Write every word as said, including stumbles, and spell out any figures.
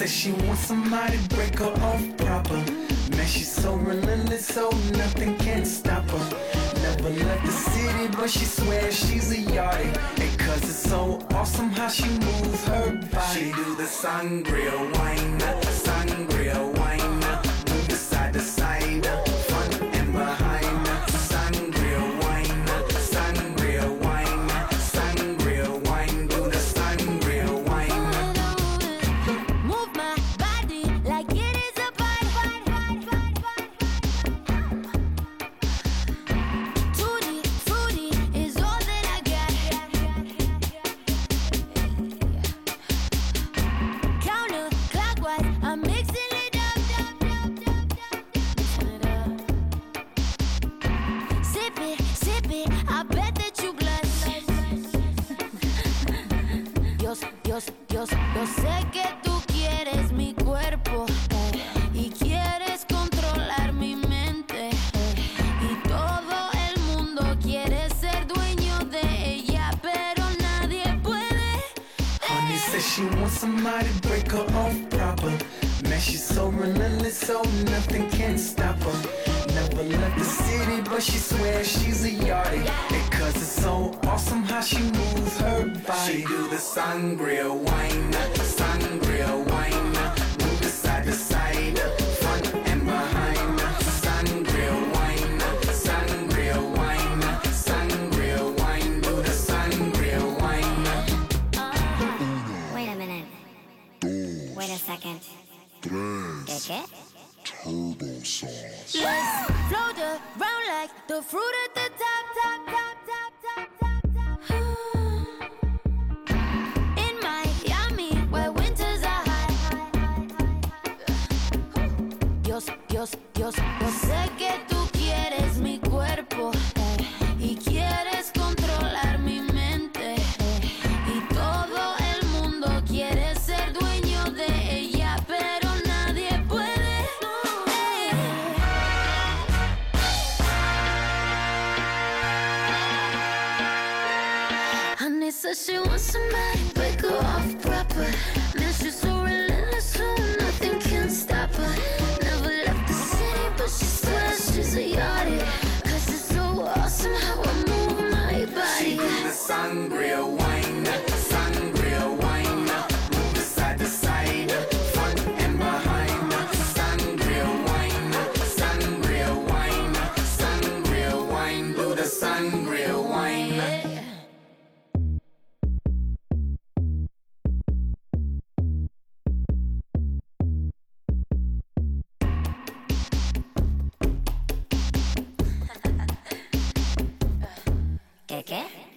says she wants somebody to break her off proper. Man, she's so relentless, so nothing can stop her. Never left the city, but she swears she's a yardie. And cause it's so awesome how she moves her body. She do the sangria wine, sangria wine, move side to side, front and behind. Sangria wine, sangria wine, sangria wine, do the sangria wine. Move my body like it is a bite. Tutti frutti is all that I got. Counterclockwise, I'm mixing it up. Mixing it up. Sip it, sip it, I bet that you blush. Yo, yo, yo, yo sé que tú quieres mi cuerpo, eh, y quieres controlar mi mente, eh, y todo el mundo quiere ser dueño de ella, pero nadie puede. Honey says she wants somebody to break her off proper. Man, she's so relentless, so nothing can stop her. Never left the city, but she swears she's a yardie. And cause it's so awesome how she moves her body. She do the sangria wine, sangria wine, move the side to side, front and behind. Sangria wine, sangria wine, sangria wine, do the sangria wine. Wait a minute. Wait a second. ¿Qué qué? Turbo sauce. Let's float around like the fruit at the top, top, top, top, top, top, top. In Miami, where winters are high. Dios, Dios, Dios, yo sé que tú quieres mi cuerpo, eh, y quieres controlar mi mente, eh, y todo el mundo quiere ser dueño de ella, pero nadie puede. eh. Honey says she wants somebody to break her off proper. Man, she's so relentless, so nothing can stop her. Never left the city, but she swears she's a yardie. Cause it's so awesome how I move my She body. do the sangria wine, sangria wine, move the side to side, front and behind. Sangria wine, sangria wine, sangria wine, do the sangria wine. ¿Qué qué?